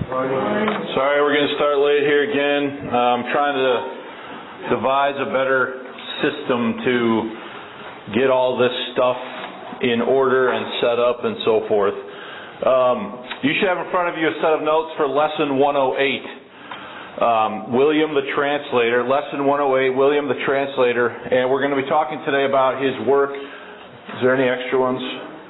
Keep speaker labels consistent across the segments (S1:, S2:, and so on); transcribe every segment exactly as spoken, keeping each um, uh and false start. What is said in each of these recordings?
S1: Sorry, we're going to start late here again. I'm trying to devise a better system to get all this stuff in order and set up and so forth. Um, you should have in front of you a set of notes for Lesson one oh eight. Um, William the Translator, Lesson one oh eight, William the Translator, and we're going to be talking today about his work. Is there any extra ones?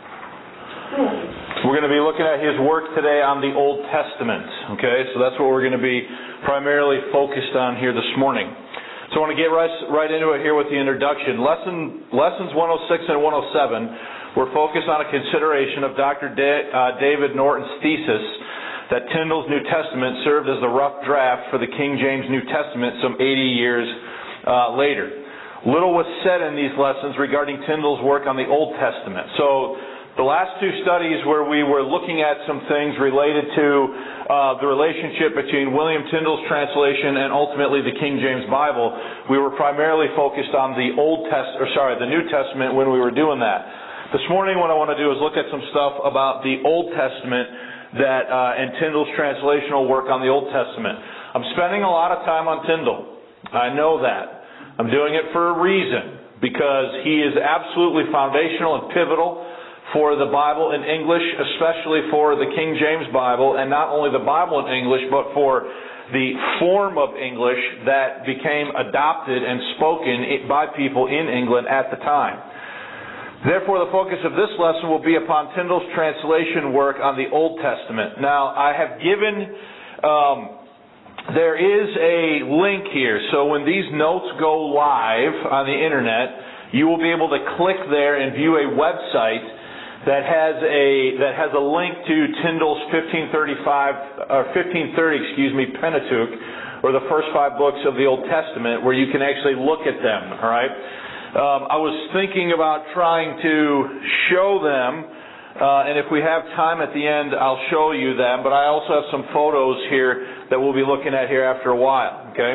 S1: We're going to be looking at his work today on the Old Testament. Okay, so that's what we're going to be primarily focused on here this morning. So I want to get right, right into it here with the introduction. Lesson, lessons one oh six and one oh seven were focused on a consideration of Doctor Da- uh, David Norton's thesis that Tyndale's New Testament served as the rough draft for the King James New Testament some eighty years uh, later. Little was said in these lessons regarding Tyndale's work on the Old Testament. So the last two studies where we were looking at some things related to uh, the relationship between William Tyndale's translation and ultimately the King James Bible, we were primarily focused on the Old Test, or sorry, the New Testament when we were doing that. This morning, what I want to do is look at some stuff about the Old Testament that uh, and Tyndale's translational work on the Old Testament. I'm spending a lot of time on Tyndale. I know that. I'm doing it for a reason, because he is absolutely foundational and pivotal for the Bible in English, especially for the King James Bible, and not only the Bible in English, but for the form of English that became adopted and spoken by people in England at the time. Therefore, the focus of this lesson will be upon Tyndale's translation work on the Old Testament. Now, I have given, um, there is a link here, so when these notes go live on the internet, you will be able to click there and view a website that has a that has a link to Tyndale's fifteen thirty-five or fifteen thirty, excuse me, Pentateuch, or the first five books of the Old Testament, where you can actually look at them. All right. Um, I was thinking about trying to show them, uh, and if we have time at the end, I'll show you them. But I also have some photos here that we'll be looking at here after a while. Okay.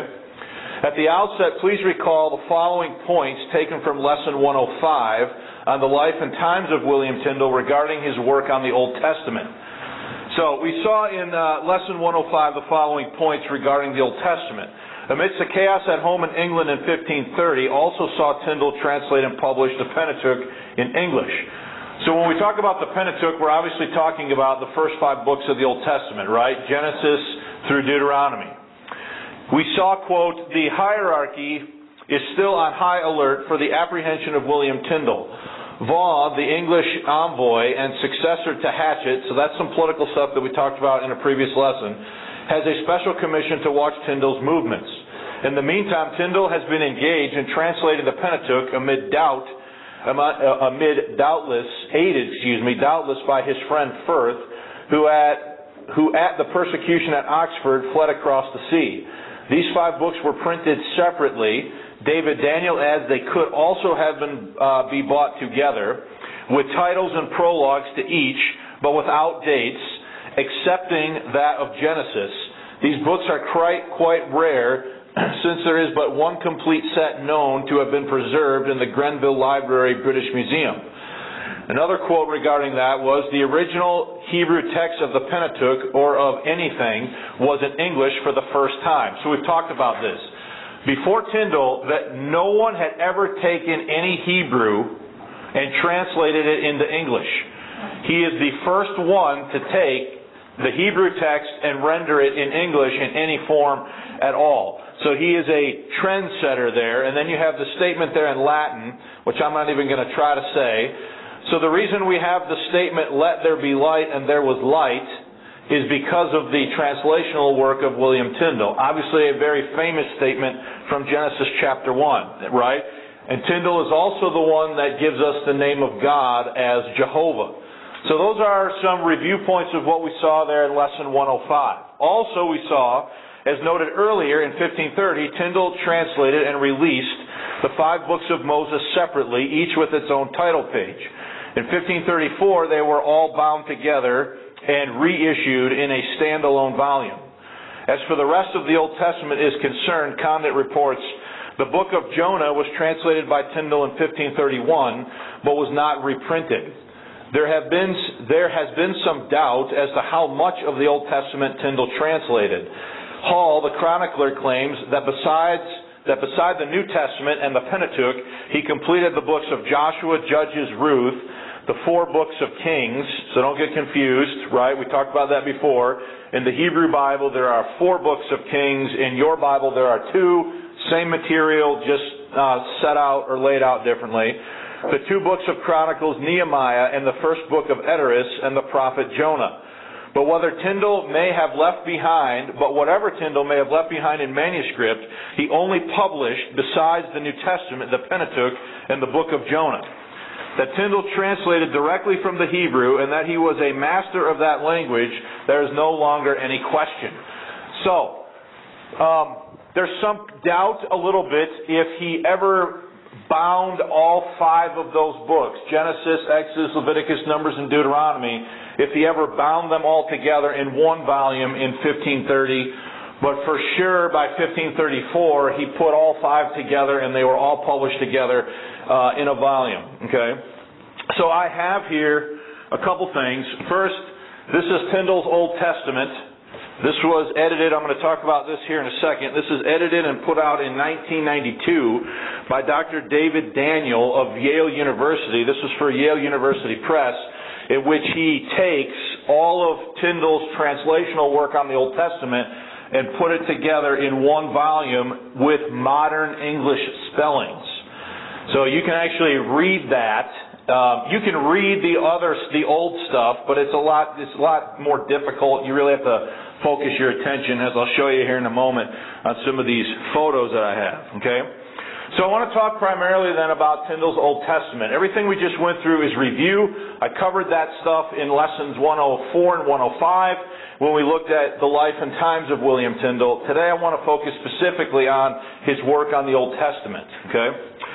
S1: At the outset, please recall the following points taken from Lesson one oh five on the life and times of William Tyndale regarding his work on the Old Testament. So, we saw in uh, Lesson one oh five the following points regarding the Old Testament. Amidst the chaos at home in England in fifteen thirty, also saw Tyndale translate and publish the Pentateuch in English. So when we talk about the Pentateuch, we're obviously talking about the first five books of the Old Testament, right? Genesis through Deuteronomy. We saw, quote, the hierarchy is still on high alert for the apprehension of William Tyndale. Vaughan, the English envoy and successor to Hatchett, so that's some political stuff that we talked about in a previous lesson, has a special commission to watch Tyndale's movements. In the meantime, Tyndale has been engaged in translating the Pentateuch amid doubt, amid doubtless, aided, excuse me, doubtless by his friend Firth, who at, who at the persecution at Oxford fled across the sea. These five books were printed separately. David Daniel adds they could also have been uh, be bought together, with titles and prologues to each, but without dates, excepting that of Genesis. These books are quite, quite rare, since there is but one complete set known to have been preserved in the Grenville Library, British Museum. Another quote regarding that was, the original Hebrew text of the Pentateuch, or of anything, was in English for the first time. So we've talked about this. Before Tyndale, that no one had ever taken any Hebrew and translated it into English. He is the first one to take the Hebrew text and render it in English in any form at all. So he is a trendsetter there. And then you have the statement there in Latin, which I'm not even going to try to say. So the reason we have the statement, let there be light and there was light, is because of the translational work of William Tyndale. Obviously a very famous statement from Genesis chapter one, right? And Tyndale is also the one that gives us the name of God as Jehovah. So those are some review points of what we saw there in Lesson one oh five. Also we saw, as noted earlier in fifteen thirty, Tyndale translated and released the five books of Moses separately, each with its own title page. In fifteen thirty-four, they were all bound together and reissued in a standalone volume. As for the rest of the Old Testament is concerned, Condit reports, the book of Jonah was translated by Tyndale in fifteen thirty-one, but was not reprinted. There have been there has been some doubt as to how much of the Old Testament Tyndale translated. Hall, the chronicler, claims that besides that beside the New Testament and the Pentateuch, he completed the books of Joshua, Judges, Ruth, the four books of Kings. So don't get confused, right? We talked about that before. In the Hebrew Bible, there are four books of Kings. In your Bible, there are two. Same material, just uh, set out or laid out differently. The two books of Chronicles, Nehemiah, and the first book of Esdras and the prophet Jonah. But whether Tyndale may have left behind, but whatever Tyndale may have left behind in manuscript, he only published, besides the New Testament, the Pentateuch, and the book of Jonah. That Tyndale translated directly from the Hebrew, and that he was a master of that language, there is no longer any question. So, um, there's some doubt a little bit if he ever bound all five of those books, Genesis, Exodus, Leviticus, Numbers, and Deuteronomy, if he ever bound them all together in one volume in fifteen thirty. But for sure, by fifteen thirty-four, he put all five together and they were all published together uh, in a volume. Okay? So I have here a couple things. First, this is Tyndale's Old Testament. This was edited, I'm going to talk about this here in a second. This is edited and put out in nineteen ninety-two by Doctor David Daniel of Yale University. This was for Yale University Press, in which he takes all of Tyndale's translational work on the Old Testament and put it together in one volume with modern English spellings. So you can actually read that. Um, you can read the other, the old stuff, but it's a lot, it's a lot more difficult. You really have to focus your attention, as I'll show you here in a moment, on some of these photos that I have. Okay? So I want to talk primarily then about Tyndale's Old Testament. Everything we just went through is review. I covered that stuff in lessons one oh four and one oh five when we looked at the life and times of William Tyndale. Today I want to focus specifically on his work on the Old Testament. Okay?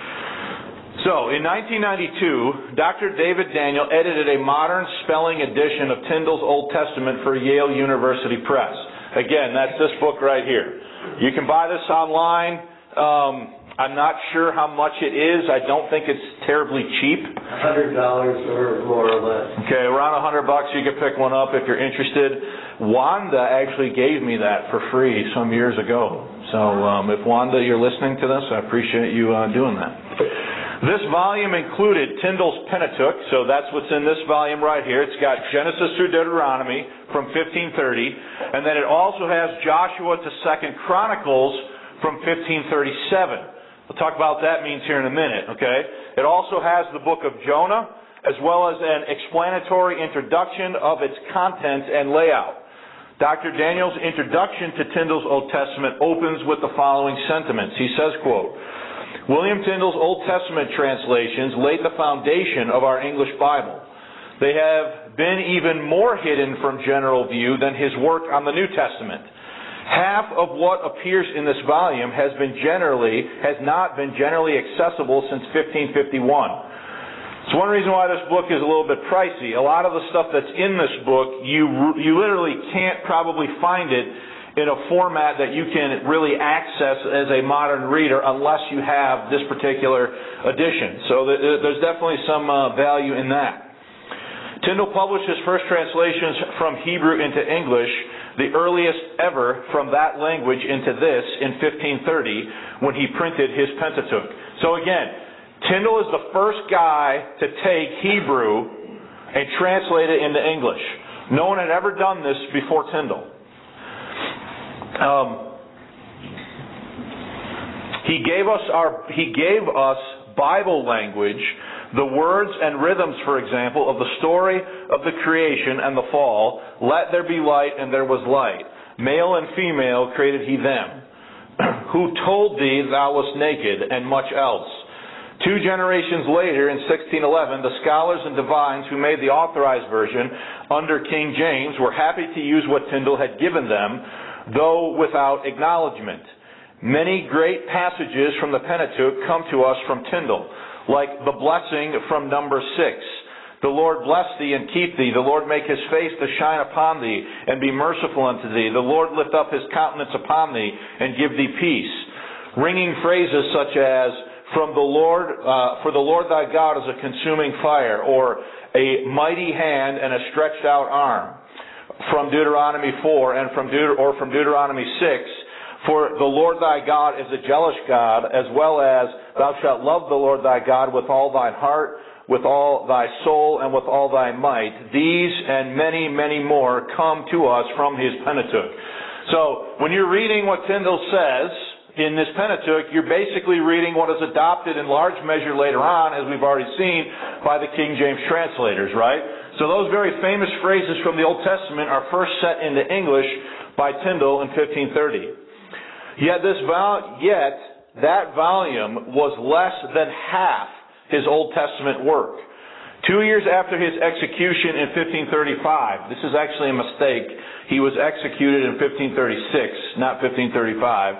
S1: So, in nineteen ninety-two, Doctor David Daniel edited a modern spelling edition of Tyndale's Old Testament for Yale University Press. Again, that's this book right here. You can buy this online. Um, I'm not sure how much it is. I don't think it's terribly cheap.
S2: one hundred dollars or more or less.
S1: Okay, around one hundred bucks you can pick one up if you're interested. Wanda actually gave me that for free some years ago. So, um, if Wanda, you're listening to this, I appreciate you uh, doing that. This volume included Tyndale's Pentateuch, so that's what's in this volume right here. It's got Genesis through Deuteronomy from fifteen thirty, and then it also has Joshua to Second Chronicles from fifteen thirty-seven. We'll talk about what that means here in a minute, okay? It also has the book of Jonah, as well as an explanatory introduction of its content and layout. Doctor Daniel's introduction to Tyndale's Old Testament opens with the following sentiments. He says, quote, William Tyndale's Old Testament translations laid the foundation of our English Bible. They have been even more hidden from general view than his work on the New Testament. Half of what appears in this volume has been generally has not been generally accessible since fifteen fifty-one. It's one reason why this book is a little bit pricey. A lot of the stuff that's in this book, you you literally can't probably find it in a format that you can really access as a modern reader unless you have this particular edition. So there's definitely some uh, value in that. Tyndale published his first translations from Hebrew into English, the earliest ever from that language into this, in fifteen thirty, when he printed his Pentateuch. So again, Tyndale is the first guy to take Hebrew and translate it into English. No one had ever done this before Tyndale. Um, he gave us our he gave us Bible language, the words and rhythms, for example, of the story of the creation and the fall. Let there be light, and there was light. Male and female created he them. Who told thee thou wast naked, and much else. Two generations later, in sixteen eleven, the scholars and divines who made the authorized version under King James were happy to use what Tyndale had given them, though without acknowledgement. Many great passages from the Pentateuch come to us from Tyndale, like the blessing from number six. The Lord bless thee and keep thee. The Lord make his face to shine upon thee and be merciful unto thee. The Lord lift up his countenance upon thee and give thee peace. Ringing phrases such as, From the Lord, uh, for the Lord thy God is a consuming fire, or a mighty hand and a stretched out arm, from Deuteronomy four and from Deut- or from Deuteronomy six. For the Lord thy God is a jealous God, as well as thou shalt love the Lord thy God with all thine heart, with all thy soul, and with all thy might. These and many, many more come to us from his Pentateuch. So, when you're reading what Tyndale says in this Pentateuch, you're basically reading what is adopted in large measure later on, as we've already seen, by the King James translators, right? So those very famous phrases from the Old Testament are first set into English by Tyndale in fifteen thirty. Yet this vol- yet that volume was less than half his Old Testament work. Two years after his execution in fifteen thirty-five, this is actually a mistake. He was executed in fifteen thirty-six, not fifteen thirty-five.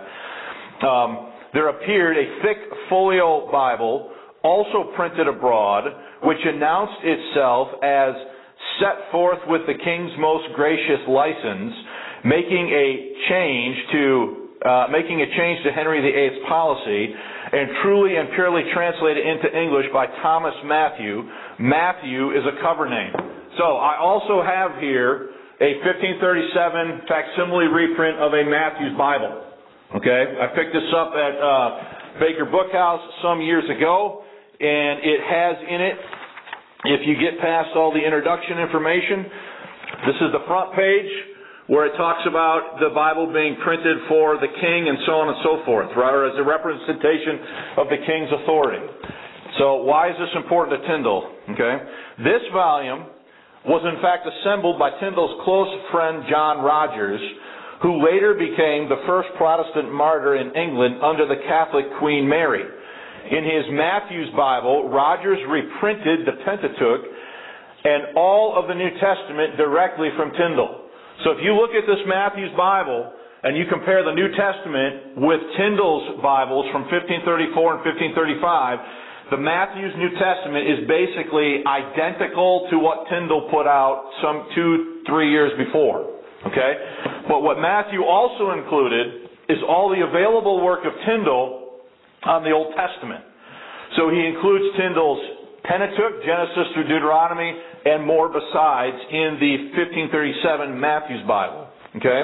S1: Um, there appeared a thick folio Bible, also printed abroad, which announced itself as set forth with the King's most gracious license, making a change to Uh, making a change to Henry the Eighth's policy, and truly and purely translated into English by Thomas Matthew. Matthew is a cover name. So I also have here a fifteen thirty-seven facsimile reprint of a Matthew's Bible. Okay, I picked this up at uh, Baker Bookhouse some years ago, and it has in it, if you get past all the introduction information, this is the front page, where it talks about the Bible being printed for the king and so on and so forth, right, or as a representation of the king's authority. So why is this important to Tyndale? Okay, this volume was in fact assembled by Tyndale's close friend John Rogers, who later became the first Protestant martyr in England under the Catholic Queen Mary. In his Matthew's Bible, Rogers reprinted the Pentateuch and all of the New Testament directly from Tyndale. So if you look at this Matthew's Bible and you compare the New Testament with Tyndale's Bibles from fifteen thirty-four and fifteen thirty-five, the Matthew's New Testament is basically identical to what Tyndale put out some two, three years before. Okay? But what Matthew also included is all the available work of Tyndale on the Old Testament. So he includes Tyndale's Pentateuch, Genesis through Deuteronomy, and more besides in the fifteen thirty-seven Matthew's Bible. Okay?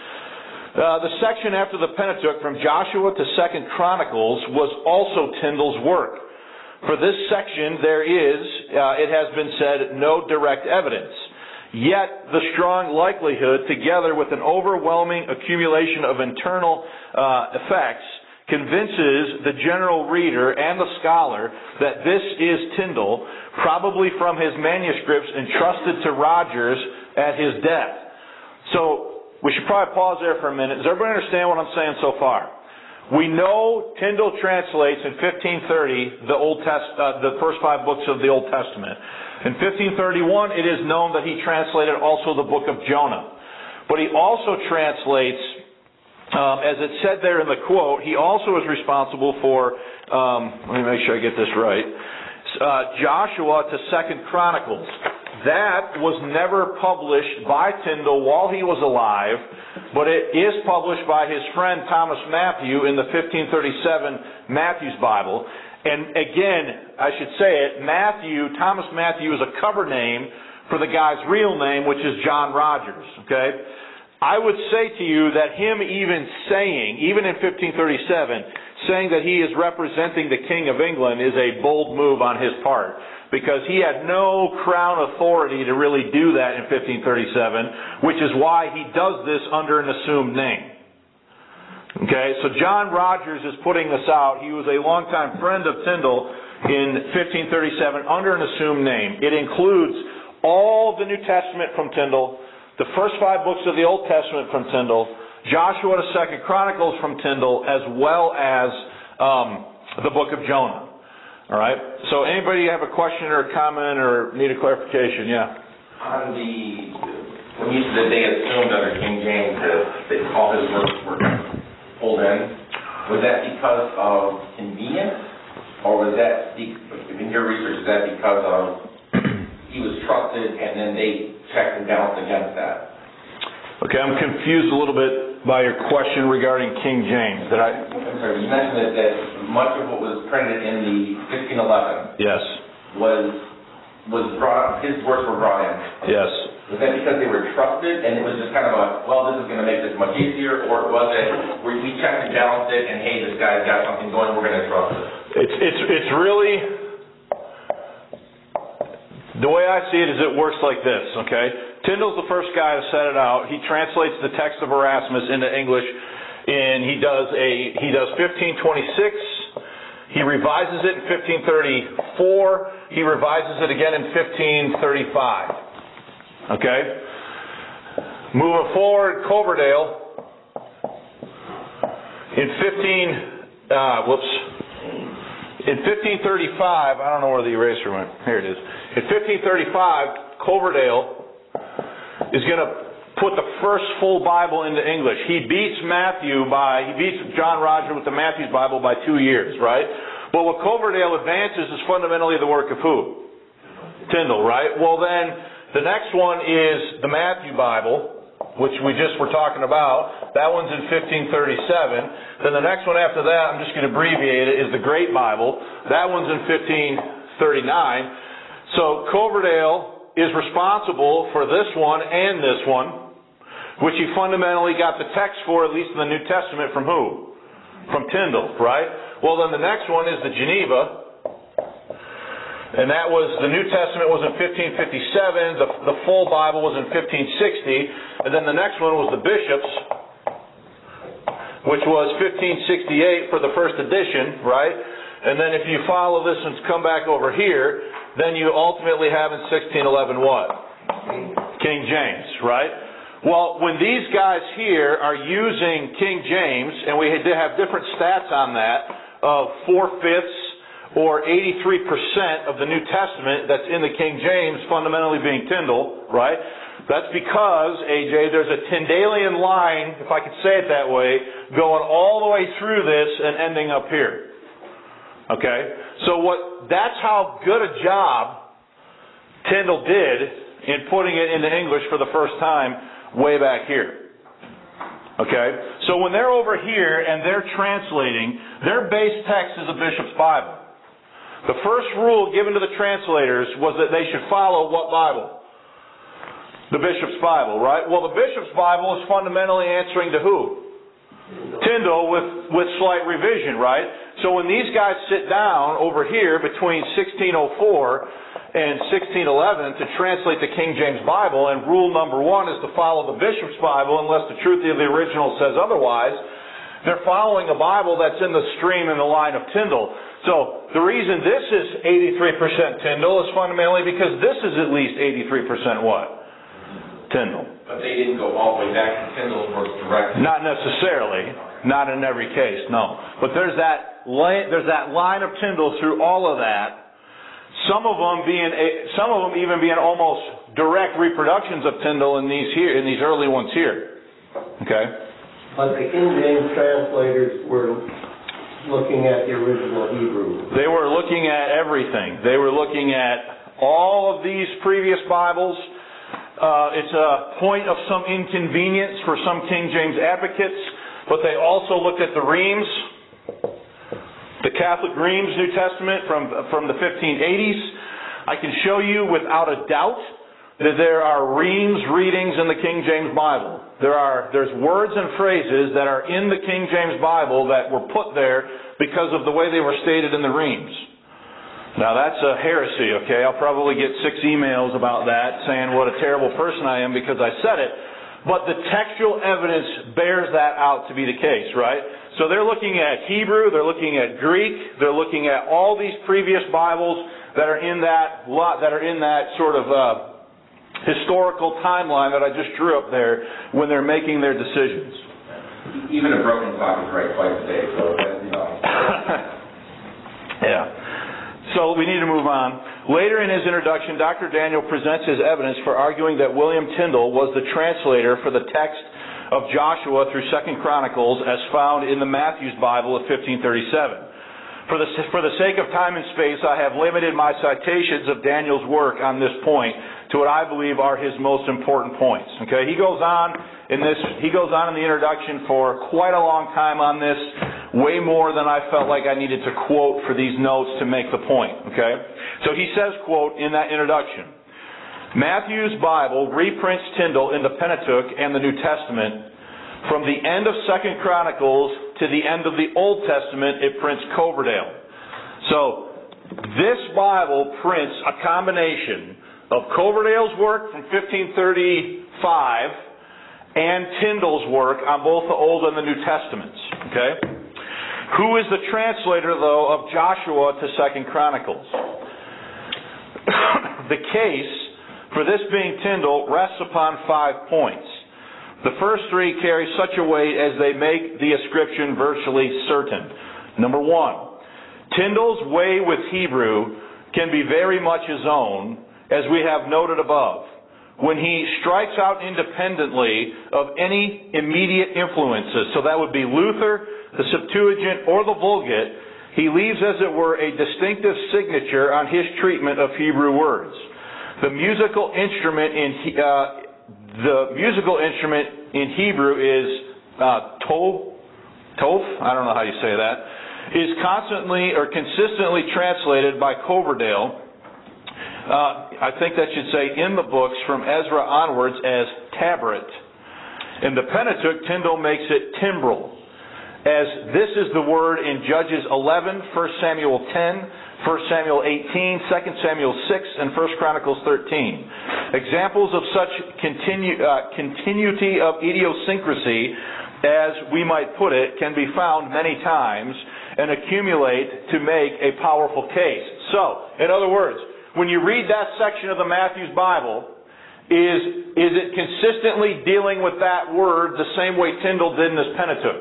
S1: Uh, the section after the Pentateuch, from Joshua to Second Chronicles, was also Tyndale's work. For this section, there is, uh, it has been said, no direct evidence. Yet, the strong likelihood, together with an overwhelming accumulation of internal uh, effects, convinces the general reader and the scholar that this is Tyndale, probably from his manuscripts entrusted to Rogers at his death. So, we should probably pause there for a minute. Does everybody understand what I'm saying so far? We know Tyndale translates in fifteen thirty the Old Test, uh, the first five books of the Old Testament. In fifteen thirty-one, it is known that he translated also the book of Jonah. But he also translates, Um, as it said there in the quote, he also is responsible for, um, let me make sure I get this right, uh, Joshua to Second Chronicles. That was never published by Tyndale while he was alive, but it is published by his friend Thomas Matthew in the fifteen thirty-seven Matthew's Bible. And again, I should say it, Matthew, Thomas Matthew is a cover name for the guy's real name, which is John Rogers. Okay? I would say to you that him even saying, even in fifteen thirty-seven, saying that he is representing the King of England is a bold move on his part, because he had no crown authority to really do that in fifteen thirty-seven, which is why he does this under an assumed name. Okay, so John Rogers is putting this out. He was a longtime friend of Tyndale in fifteen thirty-seven under an assumed name. It includes all the New Testament from Tyndale, the first five books of the Old Testament from Tyndale, Joshua to Second Chronicles from Tyndale, as well as um, the book of Jonah. All right? So anybody have a question or a comment or need a clarification? Yeah.
S3: On the, when you said that they assumed under King James that, that all his works were pulled in, was that because of convenience? Or was that, in your research, is that because of he was trusted and then they checked and balanced against that?
S1: Okay, I'm confused a little bit by your question regarding King James. Did I?
S3: I'm sorry, you mentioned that, that much of what was printed in the fifteen eleven
S1: yes.
S3: was was brought, his works were brought in?
S1: Yes.
S3: Was that because they were trusted, and it was just kind of a, well, this is going to make this much easier, or was it, where we checked and balanced it, and hey, this guy's got something going, we're going to trust it?
S1: It's, it's, it's really, the way I see it is it works like this, okay? Tyndall's the first guy to set it out. He translates the text of Erasmus into English, and he does a, he does fifteen twenty-six, he revises it in fifteen thirty-four, he revises it again in fifteen thirty-five. Okay? Moving forward, Coverdale in fifteen uh, whoops in fifteen thirty-five, I don't know where the eraser went. Here it is. In fifteen thirty-five, Coverdale is going to put the first full Bible into English. He beats Matthew by, he beats John Roger with the Matthew's Bible by two years, right? But what Coverdale advances is fundamentally the work of who? Tyndall, right? Well then, the next one is the Matthew Bible, which we just were talking about. That one's in fifteen thirty-seven. Then the next one after that, I'm just going to abbreviate it, is the Great Bible. That one's in fifteen thirty-nine. So Coverdale is responsible for this one and this one, which he fundamentally got the text for, at least in the New Testament, from who? From Tyndall, right? Well, then the next one is the Geneva, and that was, the New Testament was in fifteen fifty-seven, the, the full Bible was in fifteen sixty, and then the next one was the Bishops, which was fifteen sixty-eight for the first edition, right? And then if you follow this and come back over here, then you ultimately have in sixteen eleven what? King James, right? Well, when these guys here are using King James, and we did have different stats on that, of four-fifths or eighty-three percent of the New Testament that's in the King James fundamentally being Tyndall, right? That's because, A J, there's a Tyndalian line, if I could say it that way, going all the way through this and ending up here. Okay? So what, that's how good a job Tyndall did in putting it into English for the first time way back here. Okay? So when they're over here and they're translating, their base text is a bishop's Bible. The first rule given to the translators was that they should follow what Bible? The bishop's Bible, right? Well, the bishop's Bible is fundamentally answering to who? Tyndall with, with slight revision, right? So when these guys sit down over here between sixteen oh four and sixteen eleven to translate the King James Bible, and rule number one is to follow the bishop's Bible unless the truth of the original says otherwise, they're following a Bible that's in the stream and the line of Tyndall. So the reason this is eighty-three percent Tyndall is fundamentally because this is at least eighty-three percent what? Tyndall.
S3: But they didn't go all the way back to Tyndall's work directly.
S1: Not necessarily. Not in every case, no. But there's that there's that line of Tyndall through all of that. Some of them being some of them even being almost direct reproductions of Tyndall in these here in these early ones here. Okay.
S2: But the King James translators were looking at the original Hebrew.
S1: They were looking at everything. They were looking at all of these previous Bibles. Uh, it's a point of some inconvenience for some King James advocates, but they also looked at the Reims, the Catholic Reims New Testament from from the fifteen eighties. I can show you without a doubt that there are Reims readings in the King James Bible. There are there's words and phrases that are in the King James Bible that were put there because of the way they were stated in the Reims. Now that's a heresy, okay? I'll probably get six emails about that saying what a terrible person I am because I said it. But the textual evidence bears that out to be the case, right? So they're looking at Hebrew, they're looking at Greek, they're looking at all these previous Bibles that are in that lot, that are in that sort of uh, historical timeline that I just drew up there when they're making their decisions.
S3: Even a broken clock is right twice a day, so that's, you know.
S1: Yeah. So we need to move on. Later in his introduction, Doctor Daniel presents his evidence for arguing that William Tyndall was the translator for the text of Joshua through Second Chronicles as found in the Matthew's Bible of fifteen thirty-seven. For the, for the sake of time and space, I have limited my citations of Daniel's work on this point to what I believe are his most important points. Okay, he goes on in this. He goes on in the introduction for quite a long time on this. way more than I felt like I needed to quote for these notes to make the point, okay? So he says, quote, in that introduction, Matthew's Bible reprints Tyndale in the Pentateuch and the New Testament. From the end of Second Chronicles to the end of the Old Testament, it prints Coverdale. So, this Bible prints a combination of Coverdale's work from fifteen thirty-five and Tyndale's work on both the Old and the New Testaments. Okay? Who is the translator, though, of Joshua to Second Chronicles? The case for this being Tyndale rests upon five points. The first three carry such a weight as they make the ascription virtually certain. Number one, Tyndale's way with Hebrew can be very much his own, as we have noted above. When he strikes out independently of any immediate influences, so that would be Luther, the Septuagint, or the Vulgate, he leaves, as it were, a distinctive signature on his treatment of Hebrew words. The musical instrument in uh, the musical instrument in Hebrew is uh, tov, tov. I don't know how you say that. Is constantly or consistently translated by Coverdale. Uh, I think that should say in the books from Ezra onwards as tabret. In the Pentateuch, Tyndale makes it timbrel, as this is the word in Judges eleven, First Samuel ten, First Samuel eighteen, Second Samuel six, and First Chronicles thirteen. Examples of such continu- uh, continuity of idiosyncrasy, as we might put it, can be found many times and accumulate to make a powerful case. So, in other words, when you read that section of the Matthew's Bible, is, is it consistently dealing with that word the same way Tyndale did in his Pentateuch?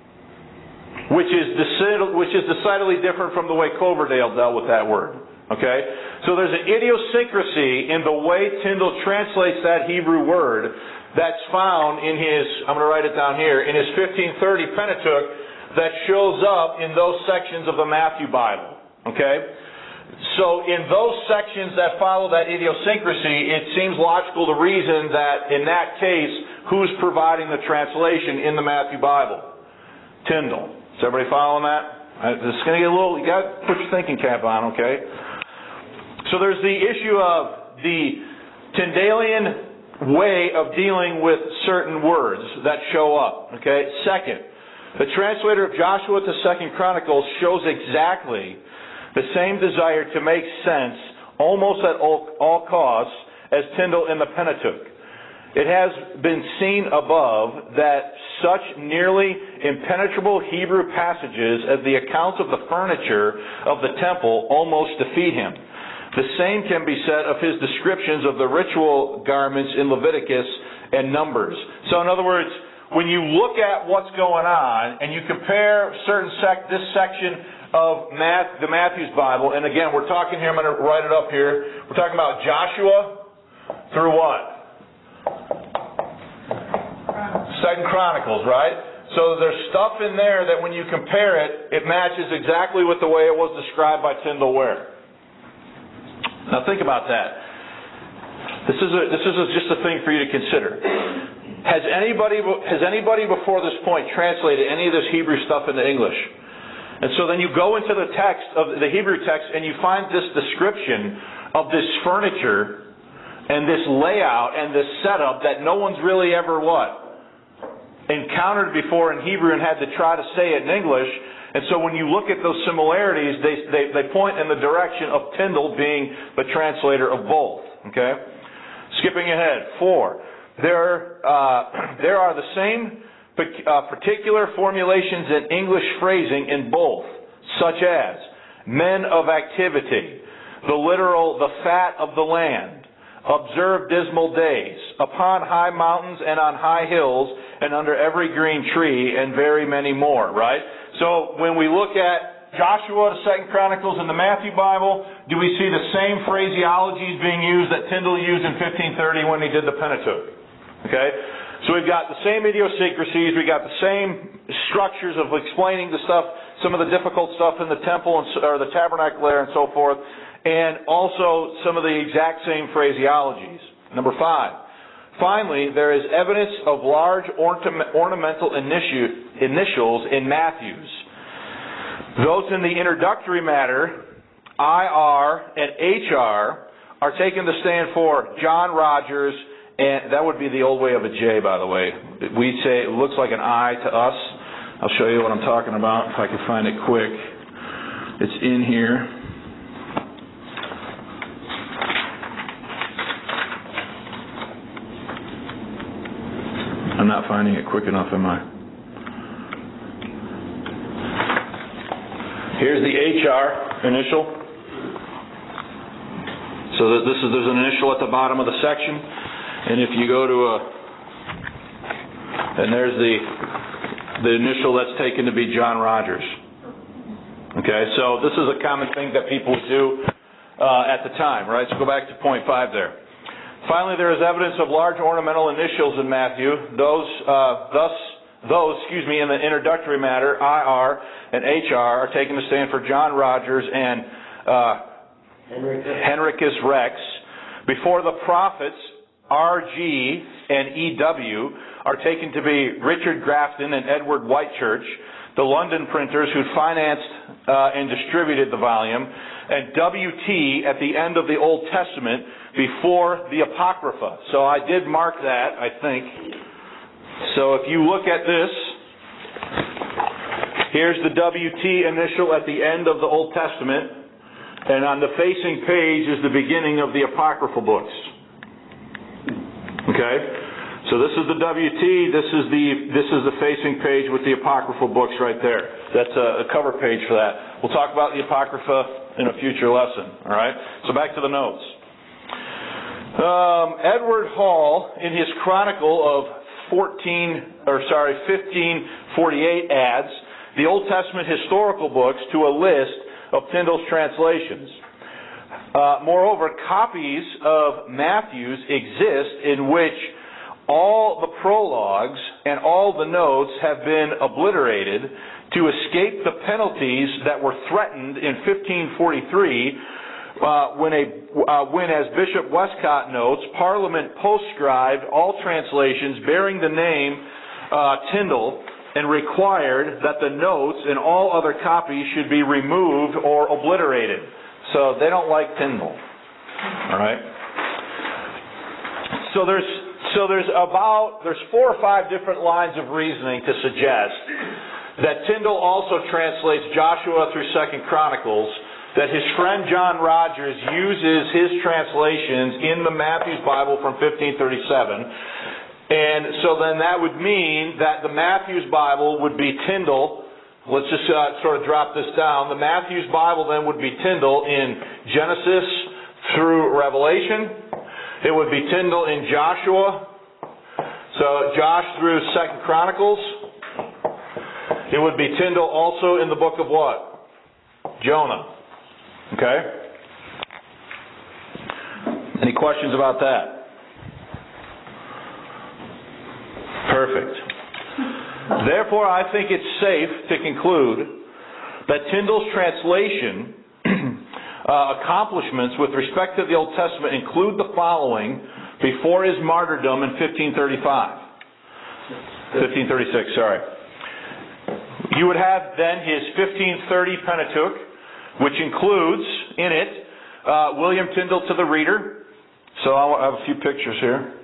S1: Which is, decidedly, which is decidedly different from the way Coverdale dealt with that word. Okay? So there's an idiosyncrasy in the way Tyndale translates that Hebrew word that's found in his, I'm going to write it down here, in his fifteen thirty Pentateuch that shows up in those sections of the Matthew Bible. Okay? So in those sections that follow that idiosyncrasy, it seems logical to reason that in that case, who's providing the translation in the Matthew Bible? Tyndale. Is everybody following that? This is going to get a little, you got to put your thinking cap on, okay? So there's the issue of the Tyndalian way of dealing with certain words that show up, okay? Second, the translator of Joshua to Second Chronicles shows exactly the same desire to make sense almost at all, all costs as Tyndale in the Pentateuch. It has been seen above that such nearly impenetrable Hebrew passages as the accounts of the furniture of the temple almost defeat him. The same can be said of his descriptions of the ritual garments in Leviticus and Numbers. So in other words, when you look at what's going on and you compare certain sec- this section of Math, the Matthew's Bible, and again, we're talking here, I'm going to write it up here, we're talking about Joshua through what? Second Chronicles, right? So there's stuff in there that when you compare it, it matches exactly with the way it was described by Tyndale Ware. Now think about that. This is a, this is a, just a thing for you to consider. Has anybody has anybody before this point translated any of this Hebrew stuff into English? And so then you go into the text of the Hebrew text and you find this description of this furniture and this layout and this setup that no one's really ever what? Encountered before in Hebrew and had to try to say it in English. And so when you look at those similarities, they, they, they point in the direction of Tyndale being the translator of both. Okay? Skipping ahead. Four. There, uh, there are the same uh, particular formulations in English phrasing in both, such as men of activity, the literal, the fat of the land, observe dismal days, upon high mountains and on high hills, and under every green tree, and very many more, right? So when we look at Joshua, the Second Chronicles, and the Matthew Bible, do we see the same phraseologies being used that Tyndale used in fifteen thirty when he did the Pentateuch? Okay? So we've got the same idiosyncrasies, we've got the same structures of explaining the stuff, some of the difficult stuff in the temple and, or the tabernacle there and so forth, and also some of the exact same phraseologies. Number five. Finally, there is evidence of large ornamental initials in Matthew's, Those in the introductory matter, I R and H R, are taken to stand for John Rogers, and that would be the old way of a J, by the way. We say it looks like an I to us. I'll show you what I'm talking about if I can find it quick. It's in here. I'm not finding it quick enough, am I? Here's the H R initial. So that this is there's an initial at the bottom of the section, and if you go to a, and there's the the initial that's taken to be John Rogers. Okay, so this is a common thing that people do uh, at the time, right? So go back to point five there. Finally, there is evidence of large ornamental initials in Matthew. Those uh, thus. Those, excuse me, in the introductory matter, I R and H R, are taken to stand for John Rogers and uh, Henricus Rex. Before the prophets, R G and E W, are taken to be Richard Grafton and Edward Whitechurch, the London printers who financed uh, and distributed the volume, and W T at the end of the Old Testament before the Apocrypha. So I did mark that, I think. So if you look at this, here's the W T initial at the end of the Old Testament, and on the facing page is the beginning of the Apocryphal books. Okay? So this is the W T, this is the this is the facing page with the Apocryphal books right there. That's a, a cover page for that. We'll talk about the Apocrypha in a future lesson. All right? So back to the notes. Um, Edward Hall, in his Chronicle of fourteen or sorry fifteen forty-eight, adds the Old Testament historical books to a list of Tyndale's translations. Uh, moreover, copies of Matthew's exist in which all the prologues and all the notes have been obliterated to escape the penalties that were threatened in fifteen forty-three. Uh, when, a, uh, when, as Bishop Westcott notes, Parliament postscribed all translations bearing the name uh, Tyndale and required that the notes and all other copies should be removed or obliterated. So they don't like Tyndale. All right. So there's so there's about there's four or five different lines of reasoning to suggest that Tyndale also translates Joshua through Second Chronicles, that his friend John Rogers uses his translations in the Matthew's Bible from fifteen thirty-seven. And so then that would mean that the Matthew's Bible would be Tyndale. Let's just uh, sort of drop this down. The Matthew's Bible then would be Tyndale in Genesis through Revelation. It would be Tyndale in Joshua. So Josh through Second Chronicles. It would be Tyndale also in the book of what? Jonah. Okay? Any questions about that? Perfect. Therefore, I think it's safe to conclude that Tyndale's translation uh, accomplishments with respect to the Old Testament include the following before his martyrdom in fifteen thirty-five. fifteen thirty-six, sorry. You would have then his fifteen thirty Pentateuch, which includes in it uh, William Tyndale to the reader. So I have a few pictures here.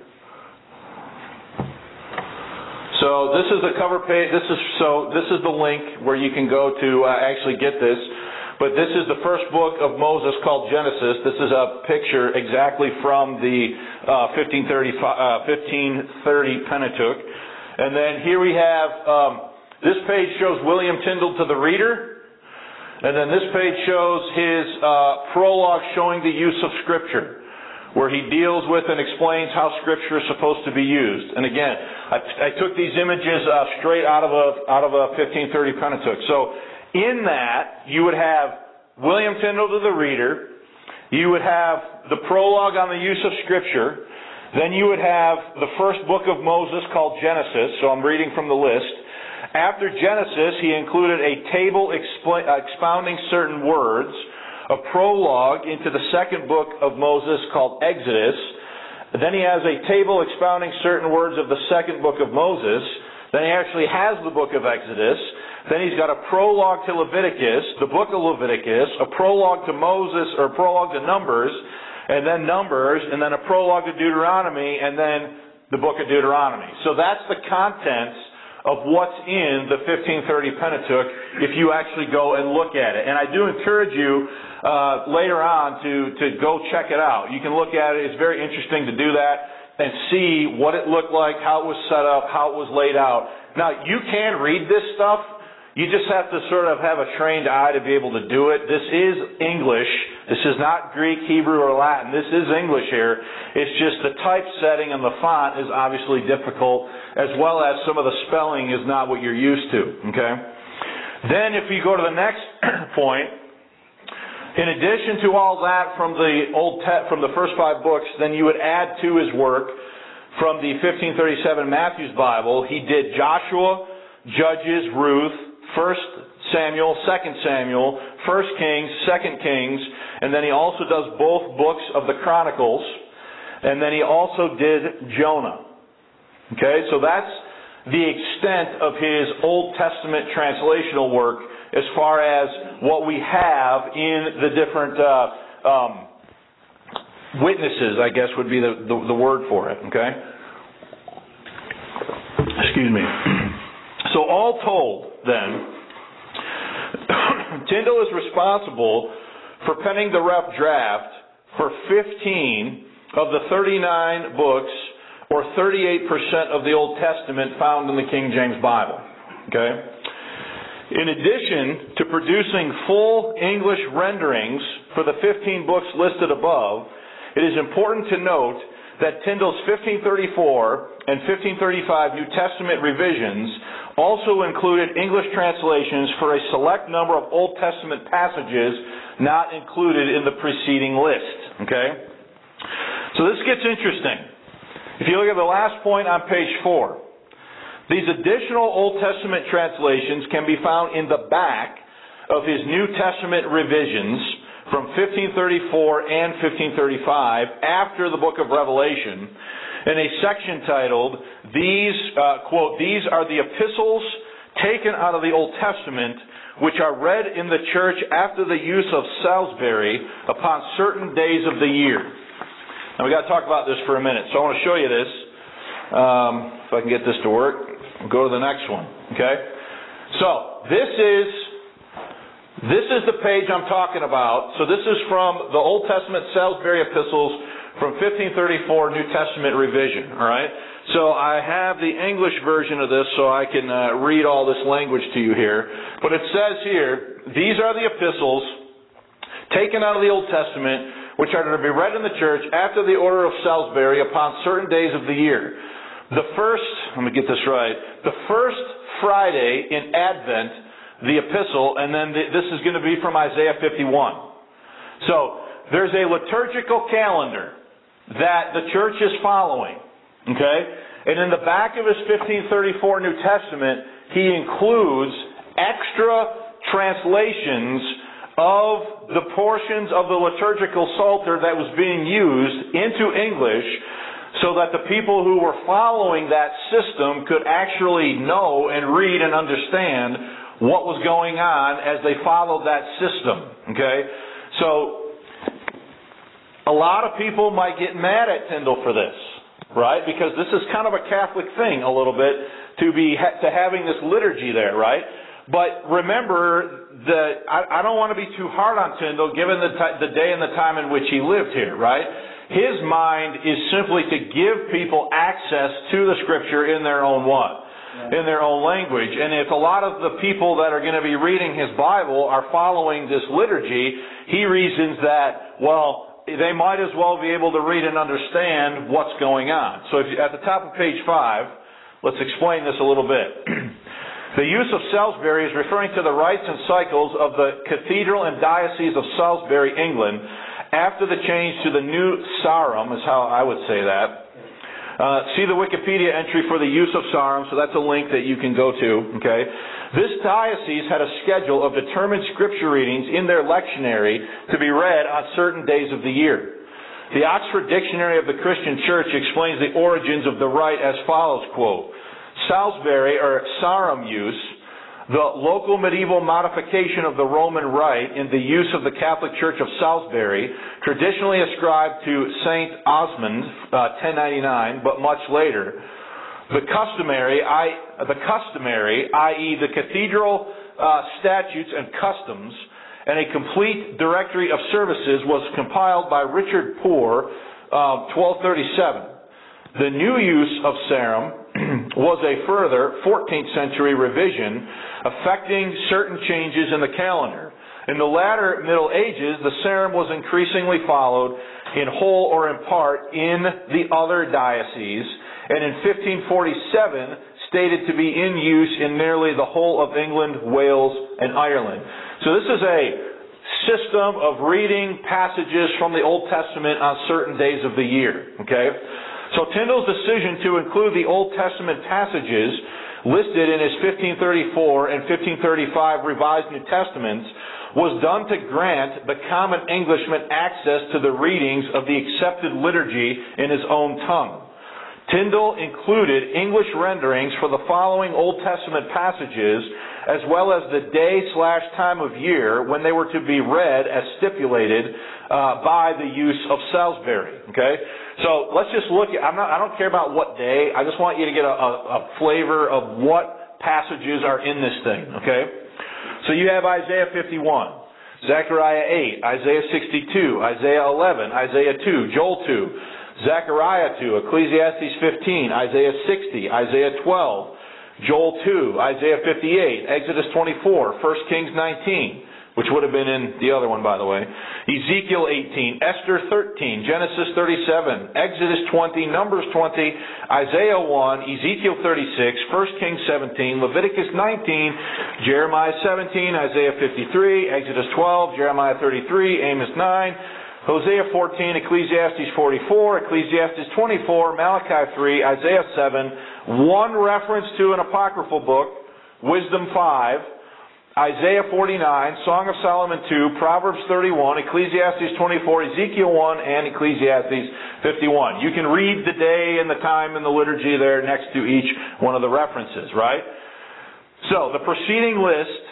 S1: So this is the cover page. This is so this is the link where you can go to uh, actually get this. But this is the first book of Moses called Genesis. This is a picture exactly from the uh, fifteen thirty Pentateuch. And then here we have um, this page shows William Tyndale to the reader. And then this page shows his uh, prologue showing the use of Scripture, where he deals with and explains how Scripture is supposed to be used. And again, I, I took these images uh, straight out of a out of a fifteen thirty Pentateuch. So in that, you would have William Tyndale to the reader. You would have the prologue on the use of Scripture. Then you would have the first book of Moses called Genesis. So I'm reading from the list. After Genesis, he included a table expl- expounding certain words, a prologue into the second book of Moses called Exodus. Then he has a table expounding certain words of the second book of Moses. Then he actually has the book of Exodus. Then he's got a prologue to Leviticus, the book of Leviticus, a prologue to Moses, or a prologue to Numbers, and then Numbers, and then a prologue to Deuteronomy, and then the book of Deuteronomy. So that's the contents of what's in the fifteen thirty Pentateuch if you actually go and look at it. And I do encourage you uh, later on to, to go check it out. You can look at it. It's very interesting to do that and see what it looked like, how it was set up, how it was laid out. Now, you can read this stuff. You just have to sort of have a trained eye to be able to do it. This is English. This is not Greek, Hebrew, or Latin. This is English here. It's just the typesetting and the font is obviously difficult, as well as some of the spelling is not what you're used to. Okay? Then if you go to the next point, in addition to all that from the Old Te- from the first five books, then you would add to his work from the fifteen thirty-seven Matthew's Bible. He did Joshua, Judges, Ruth, First Samuel, Second Samuel, First Kings, Second Kings, and then he also does both books of the Chronicles, and then he also did Jonah. Okay, so that's the extent of his Old Testament translational work as far as what we have in the different uh, um, witnesses, I guess would be the, the, the word for it. Okay? Excuse me. So all told, then, Tyndale is responsible for penning the rough draft for fifteen of the thirty-nine books, or thirty-eight percent of the Old Testament found in the King James Bible. Okay? In addition to producing full English renderings for the fifteen books listed above, it is important to note that Tyndale's fifteen thirty-four and fifteen thirty-five New Testament revisions also included English translations for a select number of Old Testament passages not included in the preceding list. Okay? So this gets interesting. If you look at the last point on page four, these additional Old Testament translations can be found in the back of his New Testament revisions from fifteen thirty-four and fifteen thirty-five after the book of Revelation in a section titled, These, uh, quote, These are the epistles taken out of the Old Testament which are read in the church after the use of Salisbury upon certain days of the year. Now we've got to talk about this for a minute. So I want to show you this. Um, if I can get this to work. We'll go to the next one. Okay? So this is this is the page I'm talking about. So this is from the Old Testament Salisbury epistles from fifteen thirty-four New Testament revision. All right? So I have the English version of this so I can uh, read all this language to you here. But it says here, these are the epistles taken out of the Old Testament which are to be read in the church after the order of Salisbury upon certain days of the year. The first, let me get this right, the first Friday in Advent, the epistle, and then the, this is going to be from Isaiah fifty-one. So, there's a liturgical calendar that the church is following. Okay? And in the back of his fifteen thirty-four New Testament, he includes extra translations of the portions of the liturgical psalter that was being used into English so that the people who were following that system could actually know and read and understand what was going on as they followed that system. Okay? So, a lot of people might get mad at Tyndale for this, right? Because this is kind of a Catholic thing a little bit to be to having this liturgy there, right? But remember that I, I don't want to be too hard on Tyndale given the, t- the day and the time in which he lived here, right? His mind is simply to give people access to the Scripture in their own what? Yeah. In their own language. And if a lot of the people that are going to be reading his Bible are following this liturgy, he reasons that, well, they might as well be able to read and understand what's going on. So if you, at the top of page five, let's explain this a little bit. The use of Salisbury is referring to the rites and cycles of the Cathedral and Diocese of Salisbury, England, after the change to the new Sarum, is how I would say that. Uh, see the Wikipedia entry for the use of Sarum, so that's a link that you can go to. Okay, this diocese had a schedule of determined scripture readings in their lectionary to be read on certain days of the year. The Oxford Dictionary of the Christian Church explains the origins of the rite as follows, quote, Salisbury, or Sarum use, The local medieval modification of the Roman Rite in the use of the Catholic Church of Salisbury, traditionally ascribed to Saint Osmond, uh, ten ninety-nine, but much later. The customary, I, the customary, that is the cathedral uh, statutes and customs, and a complete directory of services was compiled by Richard Poore, uh, twelve thirty-seven. The new use of Sarum was a further fourteenth century revision affecting certain changes in the calendar. In the latter Middle Ages, the Sarum was increasingly followed in whole or in part in the other dioceses, and in fifteen forty-seven stated to be in use in nearly the whole of England, Wales, and Ireland. So this is a system of reading passages from the Old Testament on certain days of the year. Okay? So Tyndale's decision to include the Old Testament passages listed in his fifteen thirty-four and fifteen thirty-five Revised New Testaments was done to grant the common Englishman access to the readings of the accepted liturgy in his own tongue. Tyndale included English renderings for the following Old Testament passages, as well as the day slash time of year when they were to be read as stipulated uh, by the use of Salisbury. Okay, so let's just look at. I'm not. I don't care about what day. I just want you to get a, a, a flavor of what passages are in this thing. Okay, so you have Isaiah fifty-one, Zechariah eight, Isaiah sixty-two, Isaiah eleven, Isaiah two, Joel two. Zechariah two, Ecclesiastes fifteen, Isaiah sixty, Isaiah twelve, Joel two, Isaiah fifty-eight, Exodus twenty-four, First Kings nineteen, which would have been in the other one, by the way, Ezekiel eighteen, Esther thirteen, Genesis thirty-seven, Exodus twenty, Numbers twenty, Isaiah one, Ezekiel thirty-six, First Kings seventeen, Leviticus nineteen, Jeremiah seventeen, Isaiah fifty-three, Exodus twelve, Jeremiah thirty-three, Amos nine, Hosea fourteen, Ecclesiastes forty-four, Ecclesiastes twenty-four, Malachi three, Isaiah seven, one reference to an apocryphal book, Wisdom five, Isaiah forty-nine, Song of Solomon two, Proverbs thirty-one, Ecclesiastes twenty-four, Ezekiel one, and Ecclesiastes fifty-one. You can read the day and the time and the liturgy there next to each one of the references, right? So, the preceding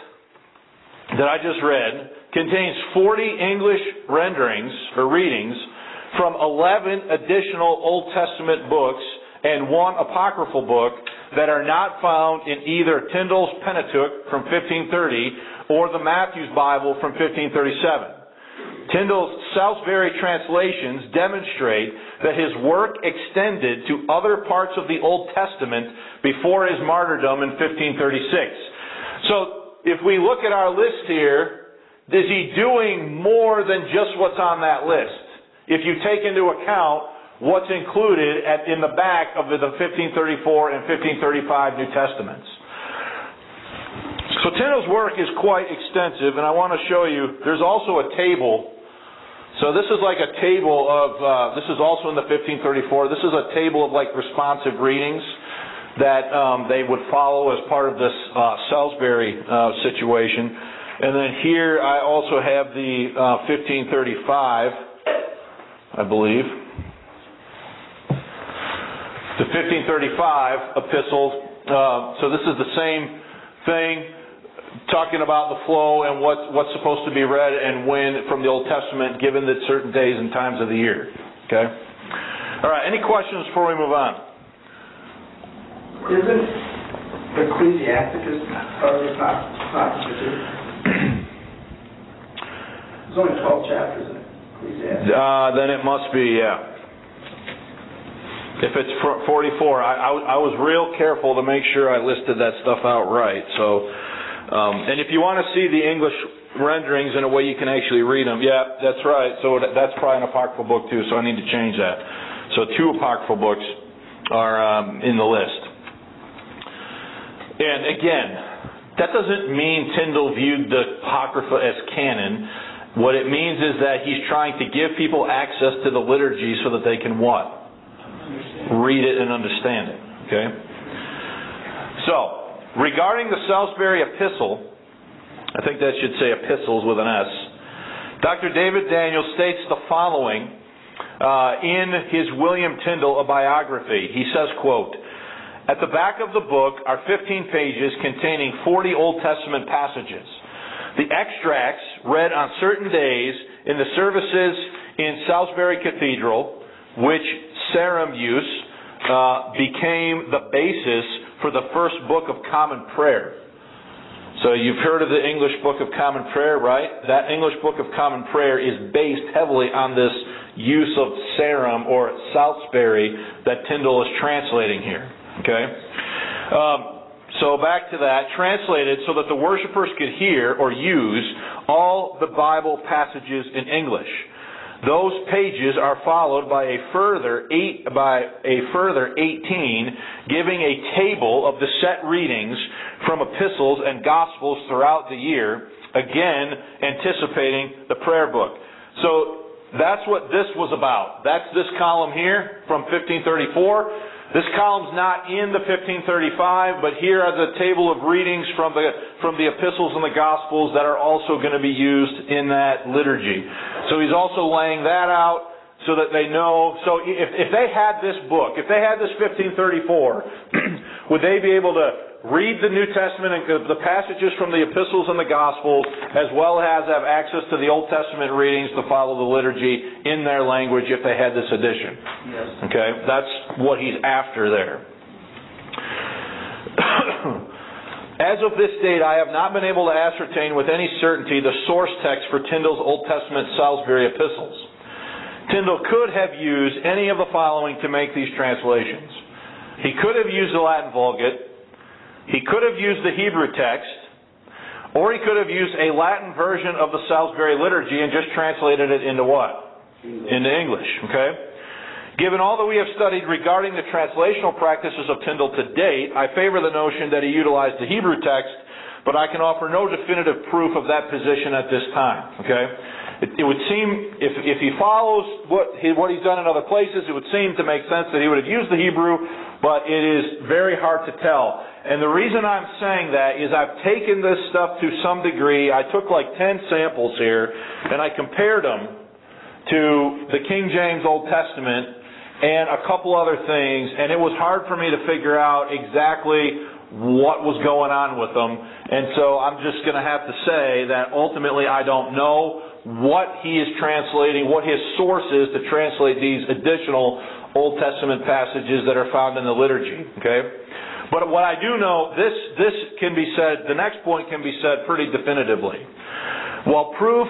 S1: list that I just read contains forty English renderings or readings from eleven additional Old Testament books and one apocryphal book that are not found in either Tyndale's Pentateuch from fifteen thirty or the Matthew's Bible from fifteen thirty-seven. Tyndale's Salisbury translations demonstrate that his work extended to other parts of the Old Testament before his martyrdom in fifteen thirty-six. So, if we look at our list here, is he doing more than just what's on that list? If you take into account what's included at, in the back of the fifteen thirty-four and fifteen thirty-five New Testaments. So Tyndale's work is quite extensive, and I want to show you, there's also a table. So this is like a table of, uh, this is also in the fifteen thirty-four, this is a table of like responsive readings that um, they would follow as part of this uh, Salisbury uh, situation. And then here I also have the uh, fifteen thirty-five, I believe. The fifteen thirty-five epistle. Uh, so this is the same thing, talking about the flow and what, what's supposed to be read and when from the Old Testament, given the certain days and times of the year. Okay? All right, any questions before we move on?
S4: Isn't Ecclesiasticus part of the Apocrypha? There's only twelve chapters in Ecclesiastes.
S1: Uh, then it must be, yeah. If it's forty-four, I, I, I was real careful to make sure I listed that stuff out right. So, um, and if you want to see the English renderings in a way you can actually read them, yeah, that's right. So that's probably an apocryphal book too. So I need to change that. So two apocryphal books are um, in the list. And again, that doesn't mean Tyndale viewed the Apocrypha as canon. What it means is that he's trying to give people access to the liturgy so that they can what? Understand. Read it and understand it. Okay? So, regarding the Salisbury Epistle, I think that should say epistles with an S, Doctor David Daniel states the following uh, in his William Tyndale, a biography. He says, quote, At the back of the book are fifteen pages containing forty Old Testament passages. The extracts read on certain days in the services in Salisbury Cathedral, which Sarum use, uh, became the basis for the first Book of Common Prayer. So you've heard of the English Book of Common Prayer, right? That English Book of Common Prayer is based heavily on this use of Sarum or Salisbury that Tyndale is translating here. Okay? Um, so back to that. Translated so that the worshipers could hear or use all the Bible passages in English. Those pages are followed by a further eight by a further eighteen, giving a table of the set readings from epistles and gospels throughout the year, again anticipating the prayer book. So that's what this was about. That's this column here from fifteen thirty-four. This column's not in the fifteen thirty-five, but here are the table of readings from the from the epistles and the gospels that are also going to be used in that liturgy. So he's also laying that out so that they know. So if if they had this book, if they had this fifteen thirty-four, would they be able to read the New Testament and the passages from the epistles and the gospels, as well as have access to the Old Testament readings to follow the liturgy in their language if they had this edition?
S4: Yes.
S1: Okay, that's what he's after there. As of this date, I have not been able to ascertain with any certainty the source text for Tyndale's Old Testament Salisbury epistles. Tyndale could have used any of the following to make these translations. He could have used the Latin Vulgate. He could have used the Hebrew text, or he could have used a Latin version of the Salisbury liturgy and just translated it into what? Into English, okay? Given all that we have studied regarding the translational practices of Tyndale to date, I favor the notion that he utilized the Hebrew text, but I can offer no definitive proof of that position at this time, okay? It, it would seem, if if he follows what he, what he's done in other places, it would seem to make sense that he would have used the Hebrew, but it is very hard to tell. And the reason I'm saying that is I've taken this stuff to some degree. I took like ten samples here, and I compared them to the King James Old Testament and a couple other things, and it was hard for me to figure out exactly what was going on with them. And so I'm just going to have to say that ultimately I don't know what he is translating, what his source is to translate these additional Old Testament passages that are found in the liturgy. Okay? But what I do know, this this can be said, the next point can be said pretty definitively. While proof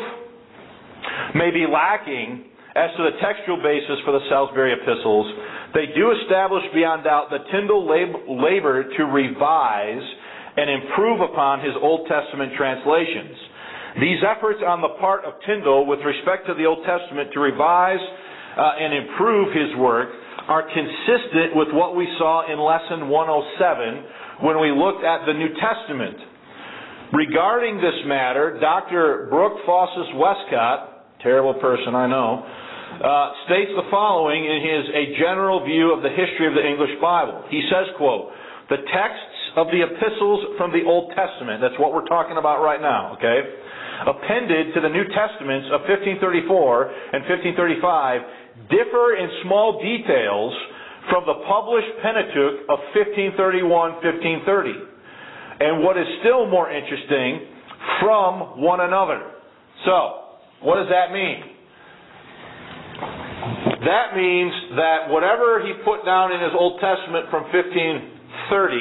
S1: may be lacking as to the textual basis for the Salisbury epistles, they do establish beyond doubt that Tyndale lab- labored to revise and improve upon his Old Testament translations. These efforts on the part of Tyndale with respect to the Old Testament to revise uh, and improve his work are consistent with what we saw in Lesson one oh seven when we looked at the New Testament. Regarding this matter, Doctor Brooke Fosses Westcott, terrible person I know, uh, states the following in his A General View of the History of the English Bible. He says, quote, "The texts of the epistles from the Old Testament," that's what we're talking about right now, okay, "appended to the New Testaments of fifteen thirty-four and fifteen thirty-five differ in small details from the published Pentateuch of fifteen thirty-one to fifteen thirty, and what is still more interesting, from one another." So, what does that mean? That means that whatever he put down in his Old Testament from fifteen thirty,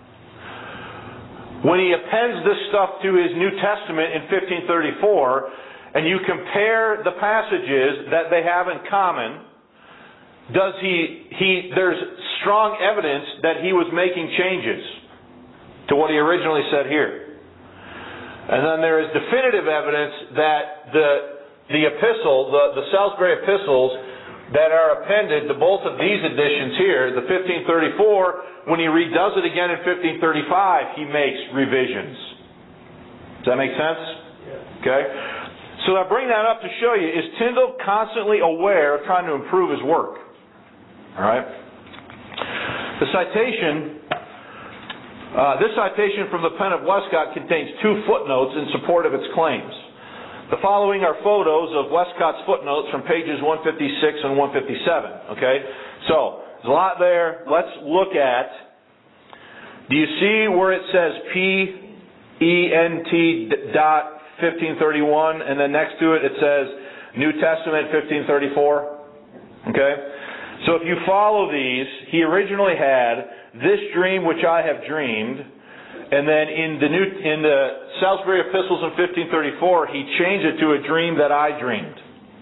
S1: when he appends this stuff to his New Testament in fifteen thirty-four, and you compare the passages that they have in common, does he, he, there's strong evidence that he was making changes to what he originally said here. And then there is definitive evidence that the, the epistle, the, the Salisbury epistles that are appended to both of these editions here, the fifteen thirty-four, when he redoes it again in fifteen thirty-five, he makes revisions. Does that make sense?
S2: Yeah.
S1: Okay? So I bring that up to show you, is Tyndale constantly aware of trying to improve his work? All right? The citation, uh, this citation from the pen of Westcott contains two footnotes in support of its claims. The following are photos of Westcott's footnotes from pages one fifty-six and one fifty-seven. Okay? So, there's a lot there. Let's look at Do you see where it says P E N T dot fifteen thirty-one, and then next to it it says New Testament fifteen thirty-four? Okay? So if you follow these, he originally had this dream which I have dreamed, and then in the new in the Salisbury Epistles in fifteen thirty-four, he changed it to a dream that I dreamed.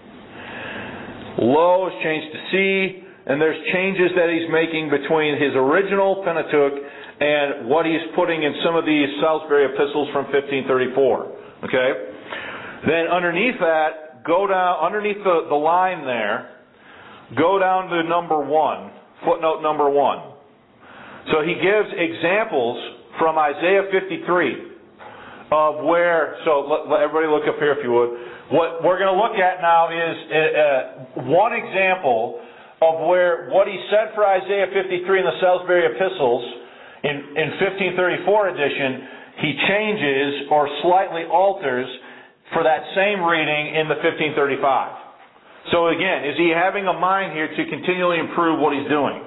S1: Lo is changed to see, and there's changes that he's making between his original Pentateuch and what he's putting in some of these Salisbury Epistles from fifteen thirty-four. Okay? Then underneath that, go down, underneath the, the line there, go down to number one, footnote number one. So he gives examples from Isaiah fifty-three of where, so let, let everybody look up here if you would. What we're going to look at now is uh, one example of where what he said for Isaiah fifty-three in the Salisbury Epistles in, in fifteen thirty-four edition, he changes or slightly alters for that same reading in the fifteen thirty-five. So again, is he having a mind here to continually improve what he's doing?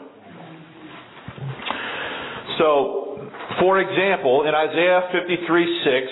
S1: So, for example, in Isaiah fifty-three six,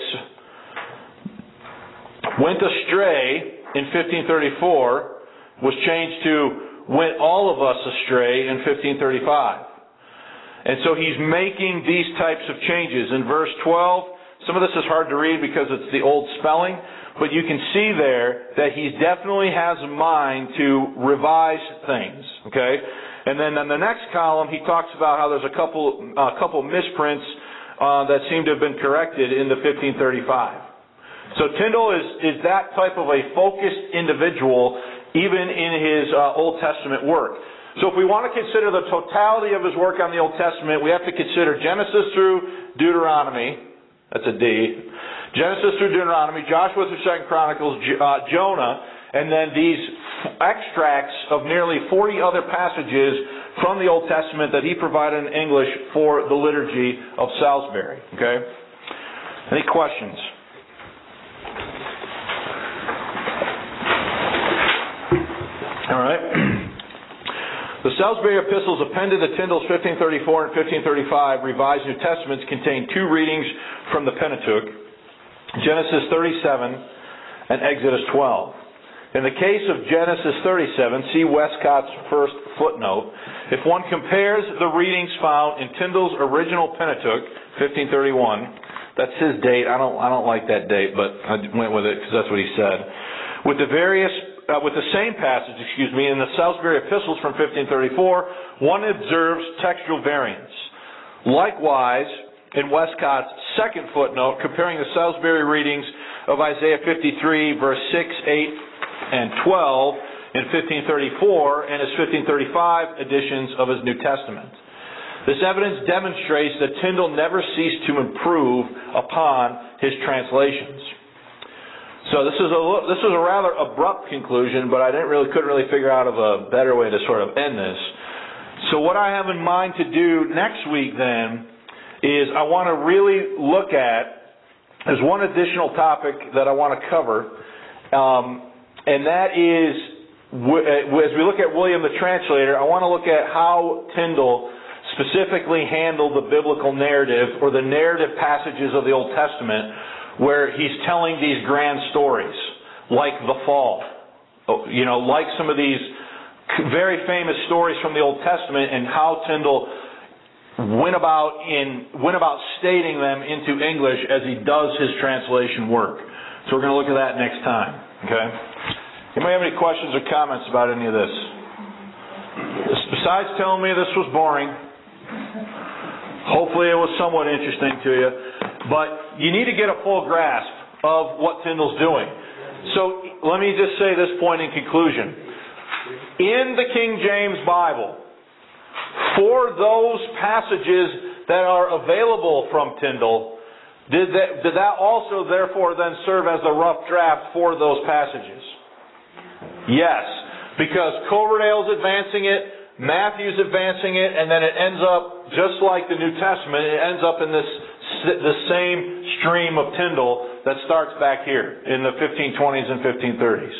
S1: went astray in fifteen thirty-four was changed to went all of us astray in fifteen thirty-five. And so he's making these types of changes. In verse twelve, some of this is hard to read because it's the old spelling, but you can see there that he definitely has a mind to revise things. Okay? And then in the next column, he talks about how there's a couple a couple misprints uh, that seem to have been corrected in the fifteen thirty-five. So Tyndale is, is that type of a focused individual even in his uh, Old Testament work. So if we want to consider the totality of his work on the Old Testament, we have to consider Genesis through Deuteronomy. That's a D. Genesis through Deuteronomy, Joshua through Second Chronicles, uh, Jonah, and then these extracts of nearly forty other passages from the Old Testament that he provided in English for the liturgy of Salisbury. Okay? Any questions? All right. The Salisbury Epistles appended to Tyndale's fifteen thirty-four and fifteen thirty-five revised New Testaments contain two readings from the Pentateuch, Genesis thirty-seven and Exodus twelve. In the case of Genesis thirty-seven, see Westcott's first footnote. If one compares the readings found in Tyndale's original Pentateuch, fifteen thirty-one, that's his date. I don't, I don't like that date, but I went with it because that's what he said. With the various, uh, with the same passage, excuse me, in the Salisbury Epistles from fifteen thirty-four, one observes textual variance. Likewise, in Westcott's second footnote, comparing the Salisbury readings of Isaiah fifty-three, verse six, eight, and twelve in fifteen thirty-four and his fifteen thirty-five editions of his New Testament. This evidence demonstrates that Tyndale never ceased to improve upon his translations. So this is a this is a rather abrupt conclusion, but I didn't really couldn't really figure out of a better way to sort of end this. So what I have in mind to do next week then is I want to really look at, there's one additional topic that I want to cover, um, and that is, as we look at William the Translator, I want to look at how Tyndale specifically handled the biblical narrative or the narrative passages of the Old Testament where he's telling these grand stories, like the fall, you know, like some of these very famous stories from the Old Testament, and how Tyndale went about in went about stating them into English as he does his translation work. So we're going to look at that next time. Okay. Anybody have any questions or comments about any of this? Besides telling me this was boring, hopefully it was somewhat interesting to you. But you need to get a full grasp of what Tyndale's doing. So let me just say this point in conclusion. In the King James Bible, for those passages that are available from Tyndale, did that, did that also therefore then serve as the rough draft for those passages? Yes, because Coverdale's advancing it, Matthew's advancing it, and then it ends up, just like the New Testament, it ends up in this the same stream of Tyndale that starts back here in the fifteen twenties and fifteen thirties.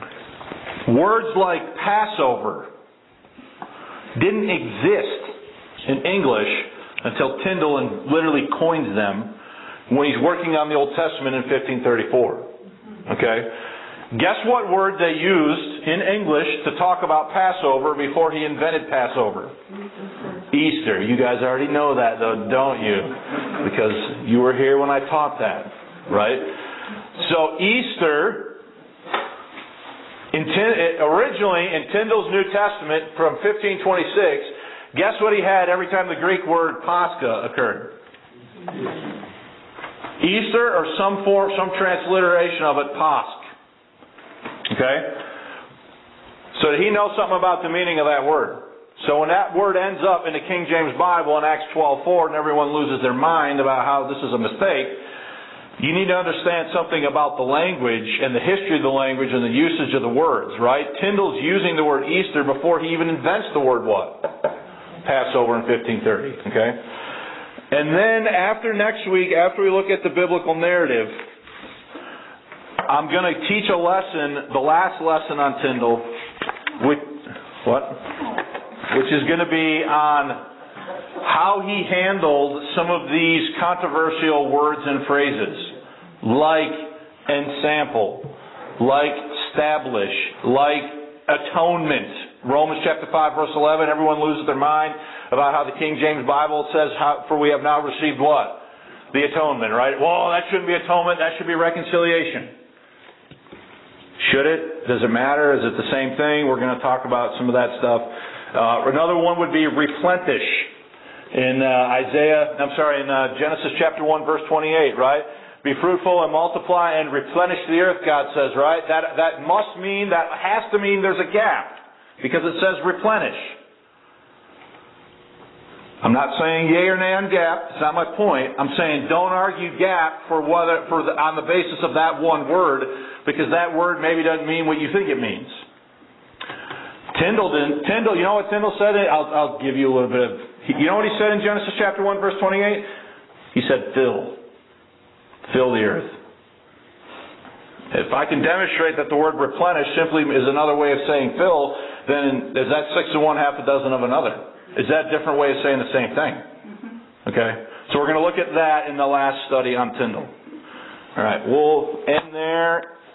S1: Um, words like Passover didn't exist in English until Tyndale and literally coins them when he's working on the Old Testament in fifteen thirty-four. Okay? Guess what word they used in English to talk about Passover before he invented Passover? Easter. You guys already know that, though, don't you? Because you were here when I taught that, right? So Easter, in, originally in Tyndale's New Testament from fifteen twenty-six, guess what he had every time the Greek word Pascha occurred? Easter, or some form, some transliteration of it, Pasch. Okay? So he knows something about the meaning of that word. So when that word ends up in the King James Bible in Acts twelve four and everyone loses their mind about how this is a mistake, you need to understand something about the language and the history of the language and the usage of the words, right? Tyndale's using the word Easter before he even invents the word what? Passover in fifteen thirty. Okay? And then after next week, after we look at the biblical narrative, I'm going to teach a lesson, the last lesson on Tyndale, which, what? which is going to be on how he handled some of these controversial words and phrases, like ensample, like establish, like atonement. Romans chapter five, verse eleven, everyone loses their mind about how the King James Bible says, how, for we have now received what? The atonement, right? Well, that shouldn't be atonement, that should be reconciliation. Should it? Does it matter? Is it the same thing? We're going to talk about some of that stuff. Uh, another one would be replenish. In uh, Isaiah, I'm sorry, in uh, Genesis chapter one, verse twenty-eight, right? Be fruitful and multiply and replenish the earth, God says, right? That that must mean, that has to mean there's a gap, because it says replenish. I'm not saying yay or nay on gap. It's not my point. I'm saying don't argue gap for whether for the, on the basis of that one word, because that word maybe doesn't mean what you think it means. Tyndale didn't. Tyndale, you know what Tyndale said? I'll, I'll give you a little bit of. You know what he said in Genesis chapter one, verse twenty-eight? He said, "Fill, fill the earth." If I can demonstrate that the word replenish simply is another way of saying fill, then is that six of one, half a dozen of another? Is that a different way of saying the same thing? Okay? So we're going to look at that in the last study on Tyndale. All right, we'll end there.